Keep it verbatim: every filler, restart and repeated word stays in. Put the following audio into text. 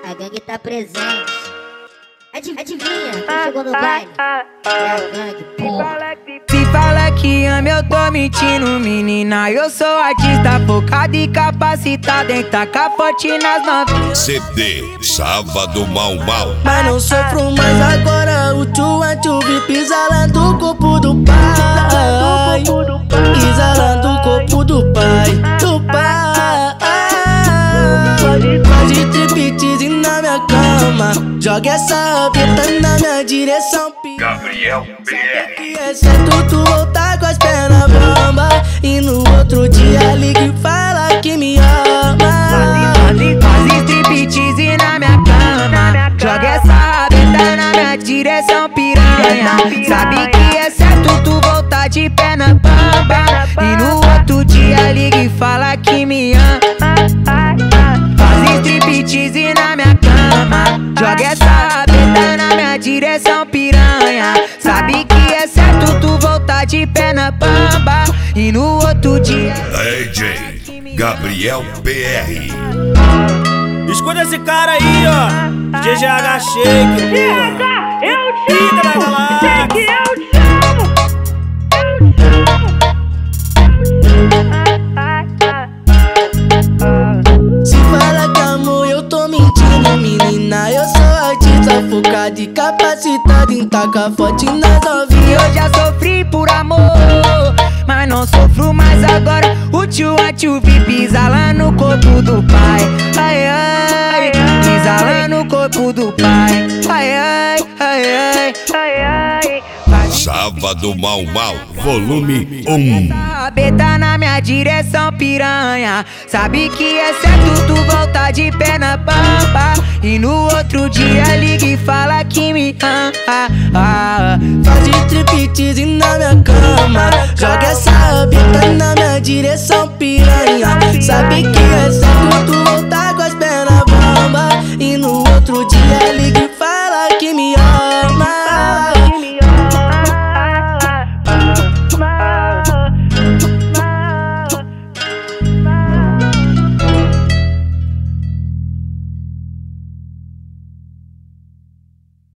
A gangue tá presente. Adivinha, quem chegou no baile? É a gangue, porra. Se fala que ama, eu tô mentindo, menina. Eu sou artista focado e capacitado em tacar forte nas novinhas. C D Sábado Mal Mal. Mas não sofro mais agora. O tchu é tchu vi exalando o corpo do pai. Exalando o corpo do pai. Do pai. Faz de triptease na minha cama. Joga essa peta na minha direção. Gabriel B R. Que é certo tu voltar com as pernas bamba. E no outro dia liga e fala que me ama. Faz striptease na minha cama. Joga essa rabeta na minha direção, piranha. Sabe que é certo tu voltar de pé na bamba. E no outro dia liga e fala que me ama. Faz striptease na minha cama. Joga essa rabeta na minha direção, piranha. Sabe que é certo tu voltar de pé na bamba. E no outro dia D J Gabriel B R. Escuta esse cara aí, ó. D J H Shake, porra. Eu te Fica na amo, galáxia. Shake, eu te amo. Se fala que amor, eu tô mentindo, menina. Eu sou artista focado e capacitado em tacar forte nas novinhas. eu já sofri por amor, mas não sofro mais agora. O tio a tio vi pisa lá no corpo do pai. Ai, ai, pisa lá no corpo do pai. Ai, ai, ai, ai, ai, ai. Sábado Mal Mal, volume um. Rabeta na minha direção, piranha. Sabe que é certo tu voltar de pé na pampa. E no outro dia liga e fala que me ama. Faz de triptease na minha cama. Joga essa rabeta na minha direção, piranha. Sabe que é certo